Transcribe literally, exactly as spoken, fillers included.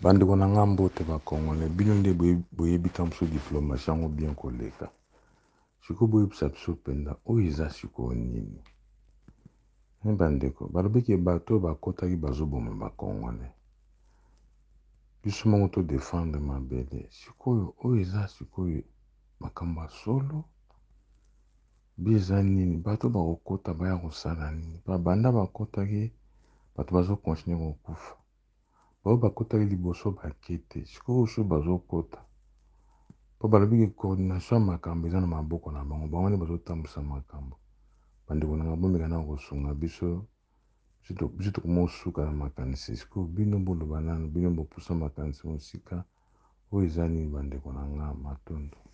Bandeko na nga mbote bakongole bino nde boyebika biso diplomatie yango bien koleka. Sikoyo boyebisa biso mpenza oyo eza sikoyo nini. Me bandeko balobeki bato bakotaki bazoboma bakongole. Biso moko to défendre mabele. Sikoyo oyo eza sikoyo makambo ya solo. Bi eza nini bato bakokota baya kosala nini. Babanda bakotaki bato bazo continuer kokufa. Bao bakotaki liboso bakete sikoyo so bazokota. Po balobiki coordination makambo eza na maboko na bango bango nde bazotambusa makambo. Bandeko na bomeka na kosunga biso biso tokomosuka na makanisi sikoyo bino boloba nanu bino bopusa makanisi mosika oyo eza nini bandeko na nga matondo.